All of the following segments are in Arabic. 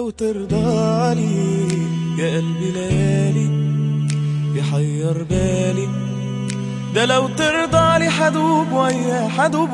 ترضالي يا قلبي ليالي يحير بالي، ده لو ترضالي حدوب وياه حدوب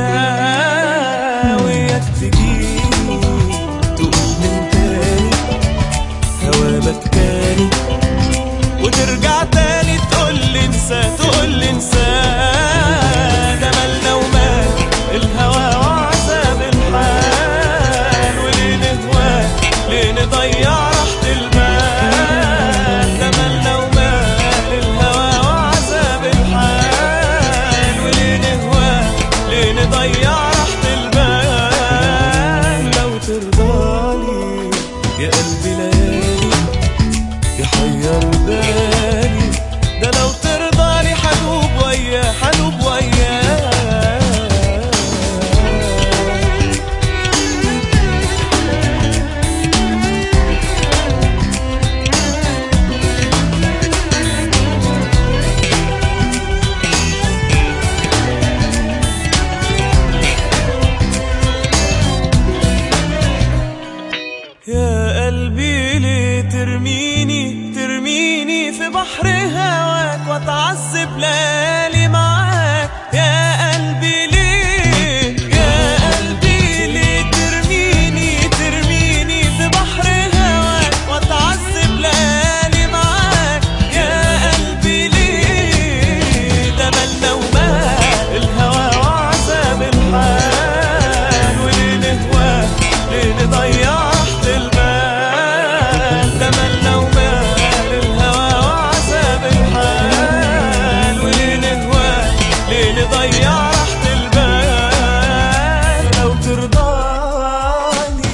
وياه، وياك تجيني تقول من تاني هوا بكاني، وترجع تاني تقولي انسى تقولي انسى، ده مالنا ومال الهوى وعذاب الحال، وليه نهواه ليه نضيع راحة البال، ده مالنا ومال الهوى وعذاب الحال، وليه نهواه ليه نضيع راحة البال، لو ترضالي يا قلبي ليالي يحير بالي، ده لو ترضالي حدوب وياه حدوب وياه. يا قلبي ليه ترميني في بحر هواك واتعذب ليالي معاك، يا قلبي ليه يا قلبي ليه ترميني في بحر هواك واتعذب ليالي معاك، يا قلبي ليه ده مالنا ومال الهوى وعذاب الحال، وليه نهواه ليه نضيع ضيع راحة البال، لو ترضاني.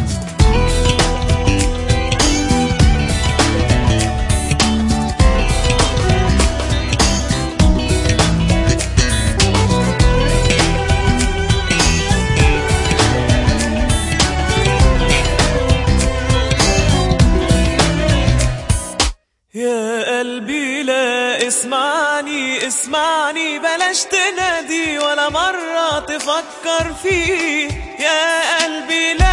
يا قلبي لا اسمعني بلاش تنادي ولا مرة تفكر فيه، يا قلبي لا